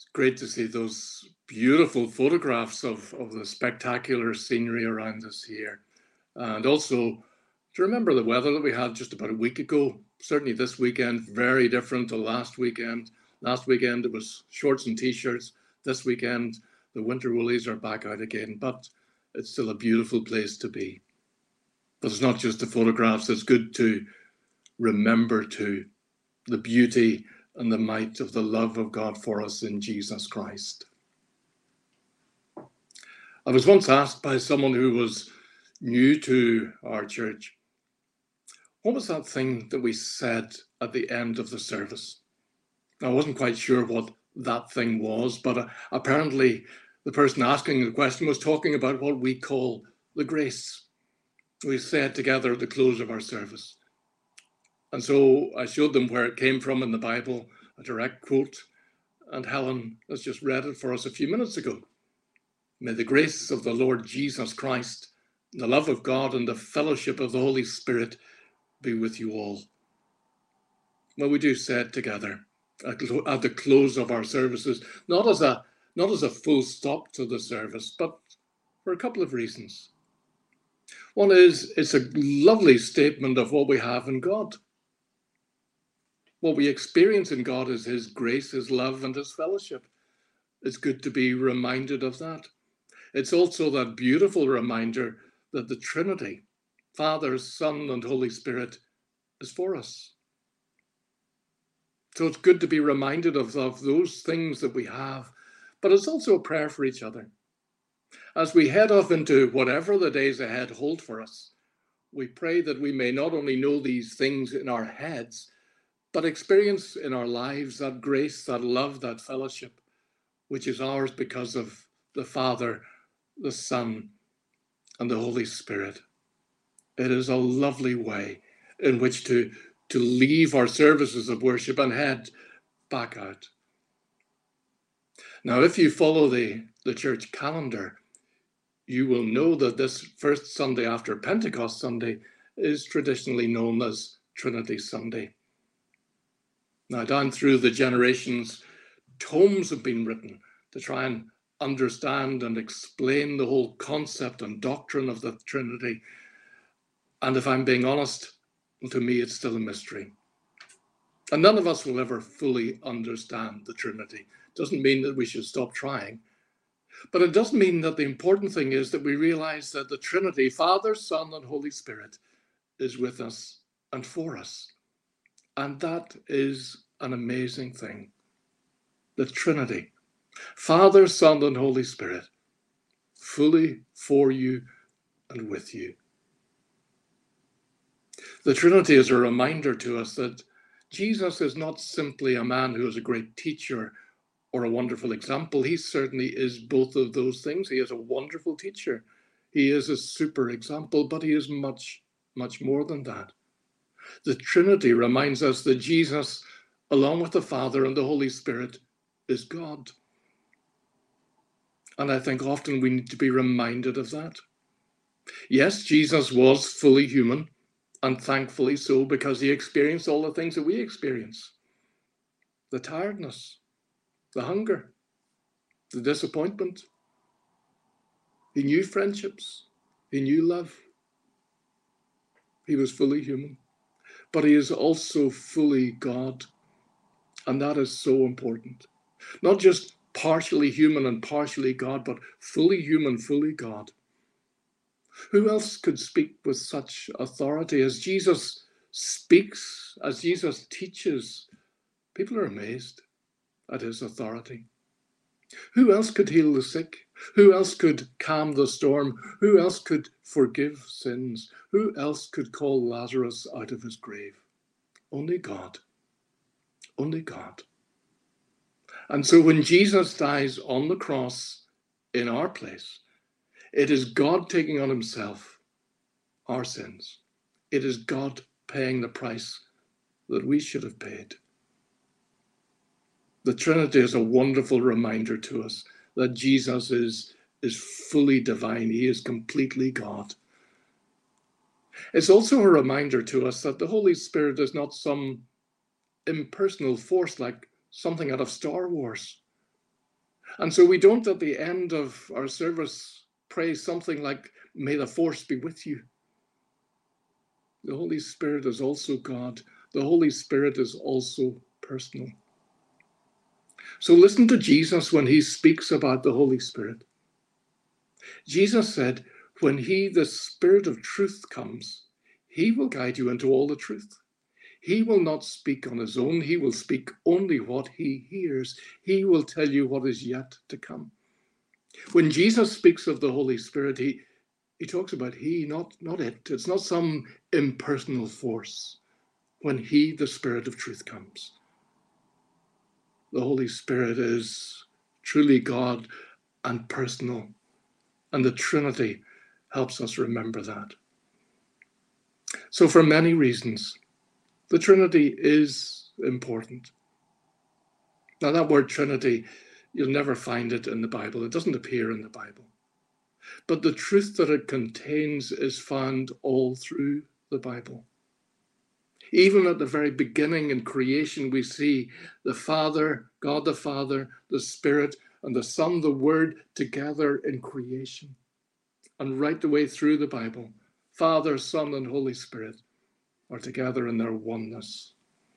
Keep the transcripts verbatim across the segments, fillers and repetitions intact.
Great to see those beautiful photographs of, of the spectacular scenery around us here. And also to remember the weather that we had just about a week ago. Certainly this weekend, very different to last weekend. Last weekend it was shorts and t-shirts. This weekend the winter woolies are back out again, but it's still a beautiful place to be. But it's not just the photographs, it's good to remember too the beauty and the might of the love of God for us in Jesus Christ. I was once asked by someone who was new to our church, what was that thing that we said at the end of the service? I wasn't quite sure what that thing was, but uh, apparently the person asking the question was talking about what we call the grace. We said together at the close of our service. And so I showed them where it came from in the Bible, a direct quote, and Helen has just read it for us a few minutes ago. May the grace of the Lord Jesus Christ, the love of God, and the fellowship of the Holy Spirit be with you all. Well, we do say it together at the close of our services, not as a not as a full stop to the service, but for a couple of reasons. One is it's a lovely statement of what we have in God. What we experience in God is his grace, his love, and his fellowship. It's good to be reminded of that. It's also that beautiful reminder that the Trinity, Father, Son, and Holy Spirit, is for us. So it's good to be reminded of, of those things that we have, but it's also a prayer for each other. As we head off into whatever the days ahead hold for us, we pray that we may not only know these things in our heads, but experience in our lives that grace, that love, that fellowship, which is ours because of the Father, the Son, and the Holy Spirit. It is a lovely way in which to, to leave our services of worship and head back out. Now, if you follow the, the church calendar, you will know that this first Sunday after Pentecost Sunday is traditionally known as Trinity Sunday. Now, down through the generations, tomes have been written to try and understand and explain the whole concept and doctrine of the Trinity. And if I'm being honest, to me, it's still a mystery. And none of us will ever fully understand the Trinity. Doesn't mean that we should stop trying. But it does mean that the important thing is that we realize that the Trinity, Father, Son, and Holy Spirit, is with us and for us. And that is an amazing thing. The Trinity, Father, Son, and Holy Spirit, fully for you and with you. The Trinity is a reminder to us that Jesus is not simply a man who is a great teacher or a wonderful example. He certainly is both of those things. He is a wonderful teacher. He is a super example, but he is much, much more than that. The Trinity reminds us that Jesus, along with the Father and the Holy Spirit, is God. And I think often we need to be reminded of that. Yes, Jesus was fully human, and thankfully so, because he experienced all the things that we experience. The tiredness, the hunger, the disappointment. He knew friendships. He knew love. He was fully human. But he is also fully God. And that is so important. Not just partially human and partially God, but fully human, fully God. Who else could speak with such authority? As Jesus speaks, as Jesus teaches, people are amazed at his authority. Who else could heal the sick? Who else could calm the storm? Who else could forgive sins? Who else could call Lazarus out of his grave? Only God. Only God. And so when Jesus dies on the cross in our place, it is God taking on himself our sins. It is God paying the price that we should have paid. The Trinity is a wonderful reminder to us that Jesus is, is fully divine. He is completely God. It's also a reminder to us that the Holy Spirit is not some impersonal force like something out of Star Wars. And so we don't at the end of our service pray something like, may the force be with you. The Holy Spirit is also God. The Holy Spirit is also personal. So listen to Jesus when he speaks about the Holy Spirit. Jesus said, when he, the Spirit of truth, comes, he will guide you into all the truth. He will not speak on his own. He will speak only what he hears. He will tell you what is yet to come. When Jesus speaks of the Holy Spirit, he, he talks about he, not, not it. It's not some impersonal force. When he, the Spirit of truth, comes. The Holy Spirit is truly God and personal. And the Trinity helps us remember that. So for many reasons, the Trinity is important. Now that word Trinity, you'll never find it in the Bible. It doesn't appear in the Bible. But the truth that it contains is found all through the Bible. Even at the very beginning in creation, we see the Father, God the Father, the Spirit, and the Son, the Word, together in creation. And right the way through the Bible, Father, Son, and Holy Spirit are together in their oneness.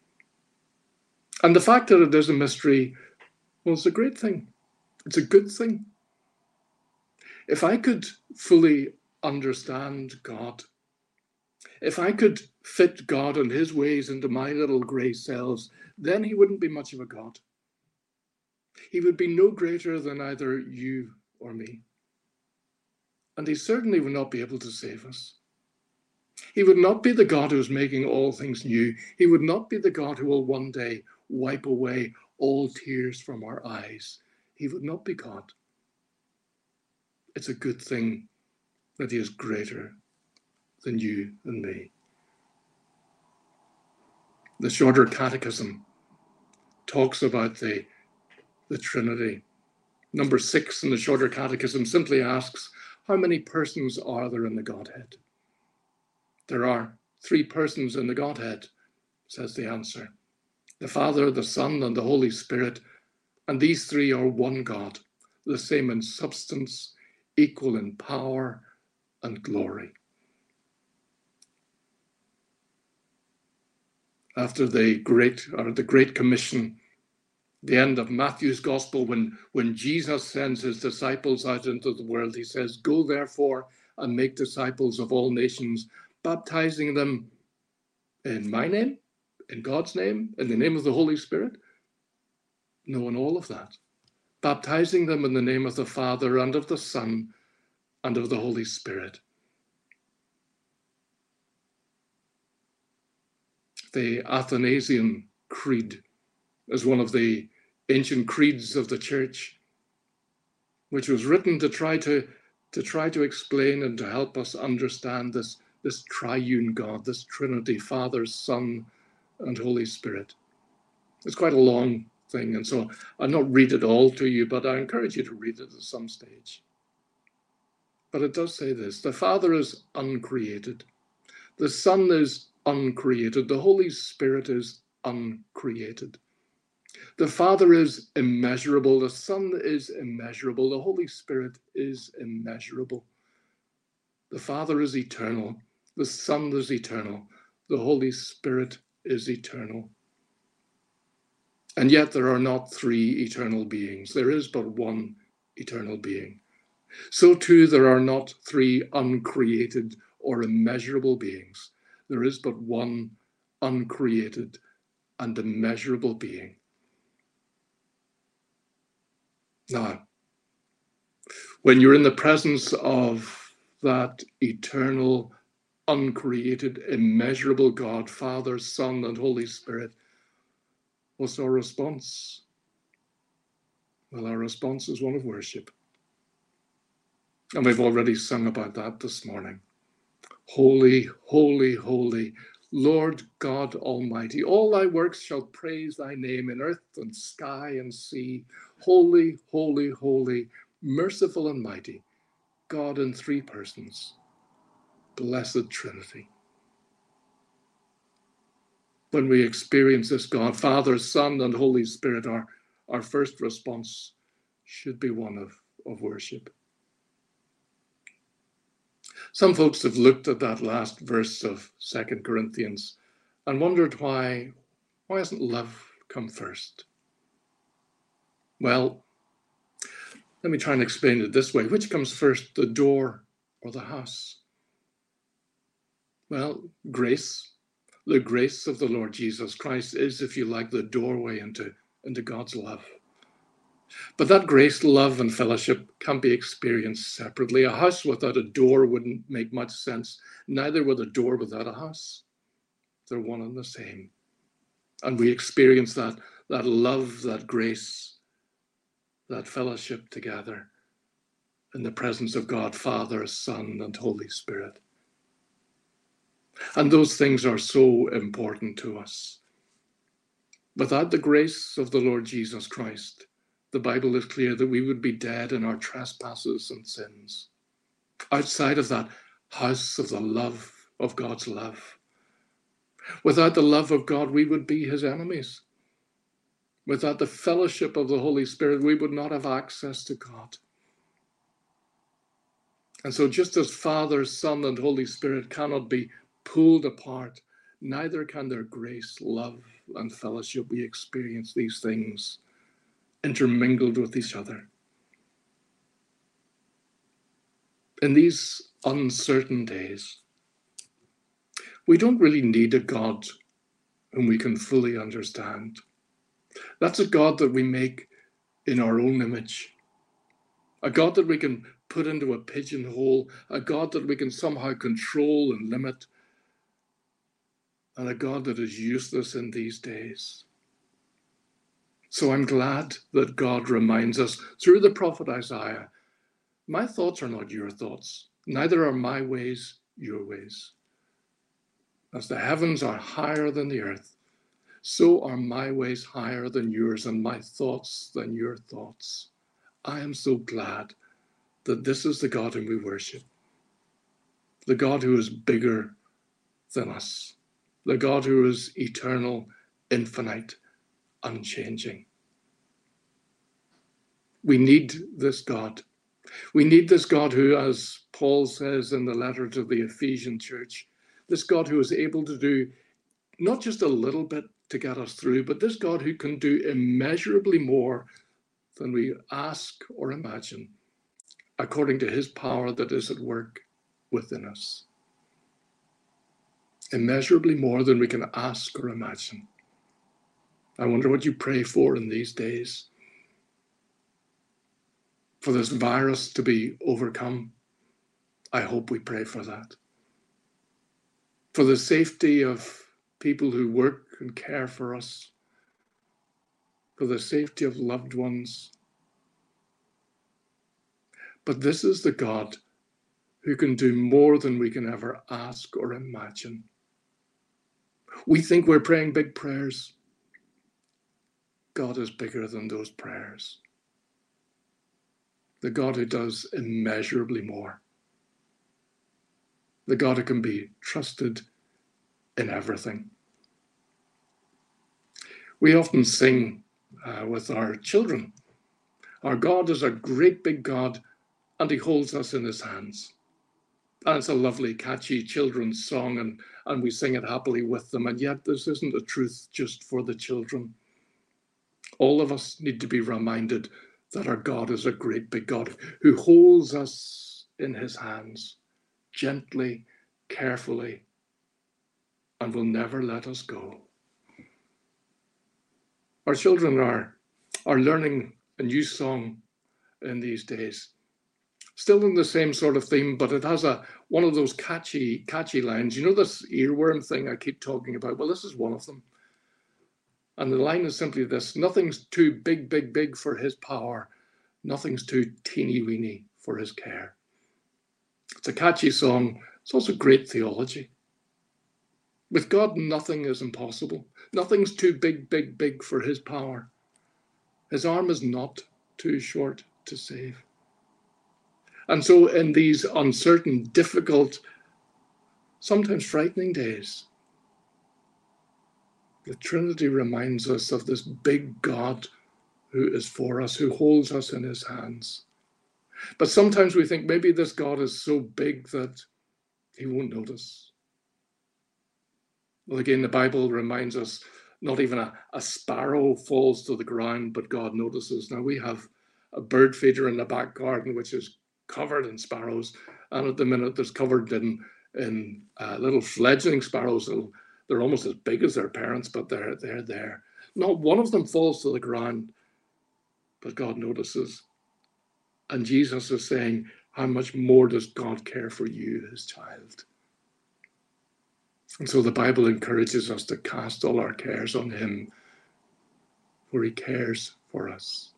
And the fact that it is a mystery, well, it's a great thing. It's a good thing. If I could fully understand God, if I could fit God and his ways into my little grey cells, then he wouldn't be much of a God. He would be no greater than either you or me. And he certainly would not be able to save us. He would not be the God who is making all things new. He would not be the God who will one day wipe away all tears from our eyes. He would not be God. It's a good thing that he is greater than you and me. The Shorter Catechism talks about the, the Trinity. Number six in the Shorter Catechism simply asks, how many persons are there in the Godhead? There are three persons in the Godhead, says the answer. The Father, the Son, and the Holy Spirit, and these three are one God, the same in substance, equal in power and glory. After the great, or the Great Commission, the end of Matthew's Gospel, when, when Jesus sends his disciples out into the world, he says, go therefore and make disciples of all nations, baptizing them in my name, in God's name, in the name of the Holy Spirit. No, in all of that. Baptizing them in the name of the Father and of the Son and of the Holy Spirit. The Athanasian Creed is one of the ancient creeds of the church, which was written to try to, to try to explain and to help us understand this, this triune God, this Trinity, Father, Son, and Holy Spirit. It's quite a long thing, and so I'll not read it all to you, but I encourage you to read it at some stage. But it does say this: the Father is uncreated, the Son is uncreated, the Holy Spirit is uncreated. The Father is immeasurable, the Son is immeasurable, the Holy Spirit is immeasurable. The Father is eternal, the Son is eternal, the Holy Spirit is eternal. And yet there are not three eternal beings. There is but one eternal being. So too there are not three uncreated or immeasurable beings. There is but one uncreated and immeasurable being. Now, when you're in the presence of that eternal, uncreated, immeasurable God, Father, Son, and Holy Spirit, what's our response? Well, our response is one of worship. And we've already sung about that this morning. Holy, holy, holy, Lord God Almighty, all thy works shall praise thy name in earth and sky and sea. Holy, holy, holy, merciful and mighty, God in three persons, blessed Trinity. When we experience this God, Father, Son, and Holy Spirit, our, our first response should be one of, of worship. Some folks have looked at that last verse of Second Corinthians and wondered why, why hasn't love come first? Well, let me try and explain it this way. Which comes first, the door or the house? Well, grace, the grace of the Lord Jesus Christ is, if you like, the doorway into, into God's love. But that grace, love, and fellowship can't be experienced separately. A house without a door wouldn't make much sense. Neither would a door without a house. They're one and the same. And we experience that, that love, that grace, that fellowship together in the presence of God, Father, Son, and Holy Spirit. And those things are so important to us. Without the grace of the Lord Jesus Christ, the Bible is clear that we would be dead in our trespasses and sins. Outside of that house of the love of God's love. Without the love of God, we would be his enemies. Without the fellowship of the Holy Spirit, we would not have access to God. And so just as Father, Son, and Holy Spirit cannot be pulled apart, neither can their grace, love, and fellowship. We experience these things intermingled with each other. In these uncertain days, we don't really need a God whom we can fully understand. That's a God that we make in our own image. A God that we can put into a pigeonhole, a God that we can somehow control and limit, and a God that is useless in these days. So I'm glad that God reminds us through the prophet Isaiah, my thoughts are not your thoughts, neither are my ways your ways. As the heavens are higher than the earth, so are my ways higher than yours, and my thoughts than your thoughts. I am so glad that this is the God whom we worship, the God who is bigger than us, the God who is eternal, infinite, unchanging. We need this God. We need this God who, as Paul says in the letter to the Ephesian church, this God who is able to do not just a little bit to get us through, but this God who can do immeasurably more than we ask or imagine, according to his power that is at work within us. Immeasurably more than we can ask or imagine. I wonder what you pray for in these days. For this virus to be overcome. I hope we pray for that. For the safety of people who work and care for us. For the safety of loved ones. But this is the God who can do more than we can ever ask or imagine. We think we're praying big prayers. God is bigger than those prayers. The God who does immeasurably more. The God who can be trusted in everything. We often sing uh, with our children, our God is a great big God and he holds us in his hands. And it's a lovely, catchy children's song, and, and we sing it happily with them. And yet this isn't a truth just for the children. All of us need to be reminded that our God is a great big God who holds us in his hands, gently, carefully, and will never let us go. Our children are, are learning a new song in these days. Still in the same sort of theme, but it has a one of those catchy, catchy lines. You know this earworm thing I keep talking about? Well, this is one of them. And the line is simply this: nothing's too big, big, big for his power. Nothing's too teeny weeny for his care. It's a catchy song. It's also great theology. With God, nothing is impossible. Nothing's too big, big, big for his power. His arm is not too short to save. And so in these uncertain, difficult, sometimes frightening days, the Trinity reminds us of this big God who is for us, who holds us in his hands. But sometimes we think maybe this God is so big that he won't notice. Well, again, the Bible reminds us not even a, a sparrow falls to the ground, but God notices. Now, we have a bird feeder in the back garden, which is covered in sparrows. And at the minute, there's covered in, in uh, little fledgling sparrows. They're almost as big as their parents, but they're, they're there. Not one of them falls to the ground, but God notices. And Jesus is saying, how much more does God care for you, his child? And so the Bible encourages us to cast all our cares on him, for he cares for us.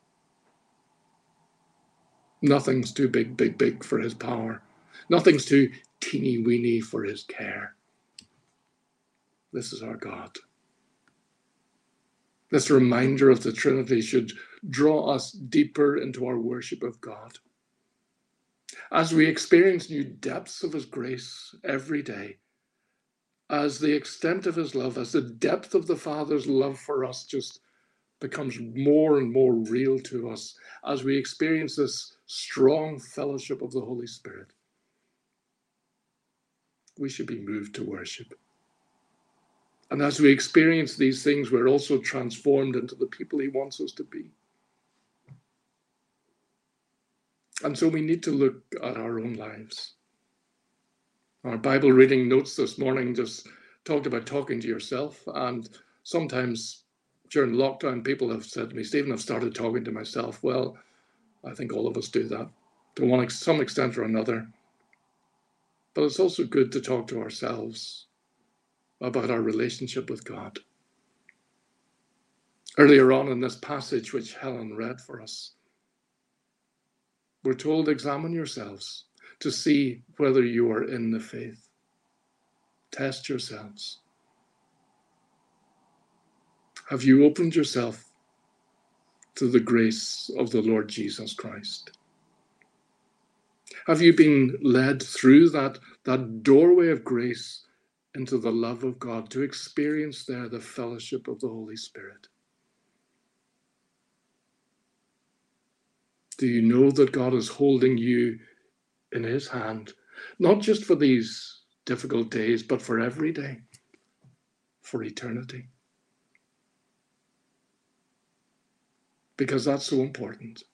Nothing's too big, big, big for his power. Nothing's too teeny weeny for his care. This is our God. This reminder of the Trinity should draw us deeper into our worship of God. As we experience new depths of his grace every day, as the extent of his love, as the depth of the Father's love for us just becomes more and more real to us, as we experience this strong fellowship of the Holy Spirit, we should be moved to worship. And as we experience these things, we're also transformed into the people he wants us to be. And so we need to look at our own lives. Our Bible reading notes this morning just talked about talking to yourself. And sometimes during lockdown, people have said to me, Stephen, I've started talking to myself. Well, I think all of us do that to one some extent or another. But it's also good to talk to ourselves about our relationship with God. Earlier on in this passage, which Helen read for us, we're told, examine yourselves to see whether you are in the faith. Test yourselves. Have you opened yourself to the grace of the Lord Jesus Christ? Have you been led through that, that doorway of grace into the love of God to experience there the fellowship of the Holy Spirit? Do you know that God is holding you in his hand, not just for these difficult days, but for every day, for eternity? Because that's so important.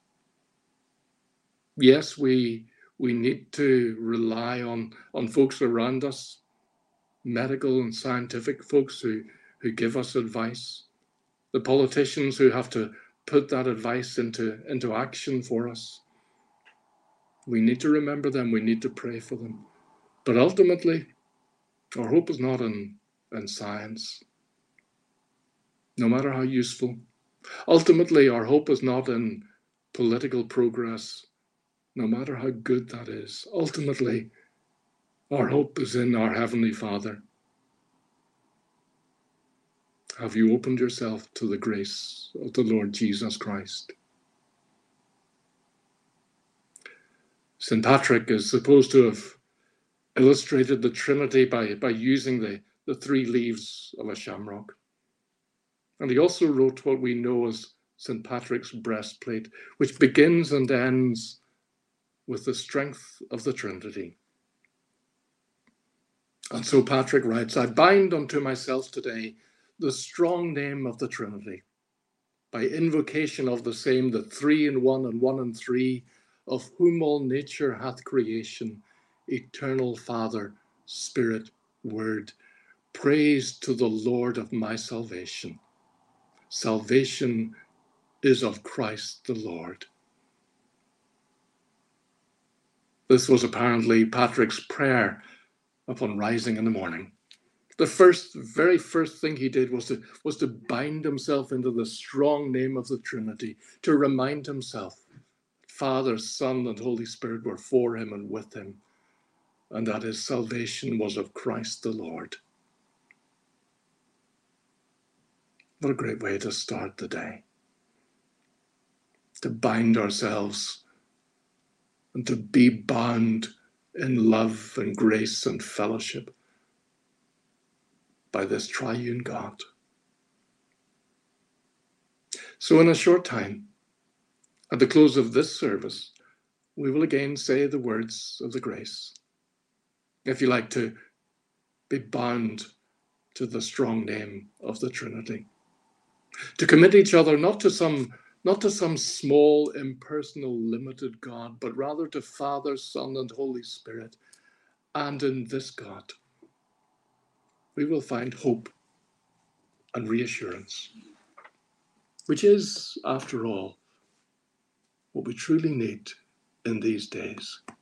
Yes, we we need to rely on, on folks around us, medical and scientific folks who, who give us advice, the politicians who have to put that advice into, into action for us. We need to remember them. We need to pray for them. But ultimately, our hope is not in, in science, no matter how useful. Ultimately, our hope is not in political progress, no matter how good that is. Ultimately, our hope is in our Heavenly Father. Have you opened yourself to the grace of the Lord Jesus Christ? Saint Patrick is supposed to have illustrated the Trinity by, by using the, the three leaves of a shamrock. And he also wrote what we know as Saint Patrick's breastplate, which begins and ends with the strength of the Trinity. And so Patrick writes, I bind unto myself today the strong name of the Trinity, by invocation of the same, the three in one and one in three, of whom all nature hath creation, eternal Father, Spirit, Word. Praise to the Lord of my salvation. Salvation is of Christ the Lord. This was apparently Patrick's prayer upon rising in the morning. The first, very first thing he did was to, was to bind himself into the strong name of the Trinity, to remind himself Father, Son, and Holy Spirit were for him and with him, and that his salvation was of Christ the Lord. What a great way to start the day. To bind ourselves and to be bound in love and grace and fellowship by this triune God. So in a short time, at the close of this service, we will again say the words of the grace. If you like to be bound to the strong name of the Trinity, to commit each other not to some not to some small, impersonal, limited God, but rather to Father, Son, and Holy Spirit. And in this God, we will find hope and reassurance, which is, after all, what we truly need in these days.